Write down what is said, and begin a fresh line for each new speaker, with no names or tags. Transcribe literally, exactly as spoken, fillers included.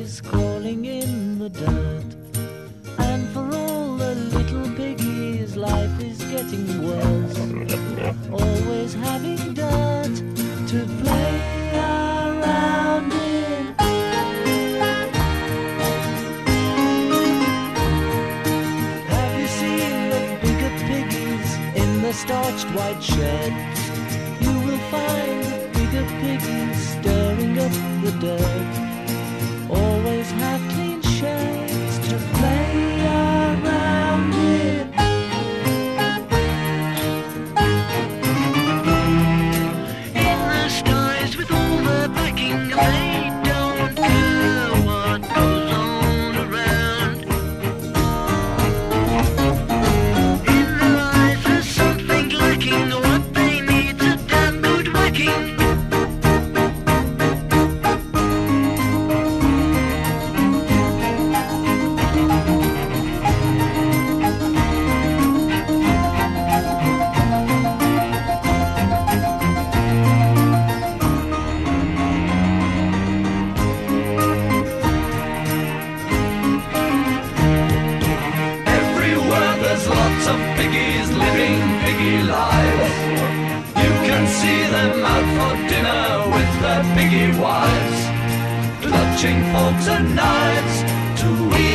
piggies crawling in the dirt. And for all the little piggies, life is getting worse. Always having dirt to play around in. Have you seen the bigger piggies in the starched white sheds? You will find the bigger piggies stirring up the dirt. Always have clean sheds to play around in. In the skies with all the backing, they don't care what goes on around. In their eyes there's something lacking, what they need's a damn good whacking. Everywhere there's lots of piggies living piggy lives. You can see them out for dinner with their piggy wives, clutching forks and knives to eat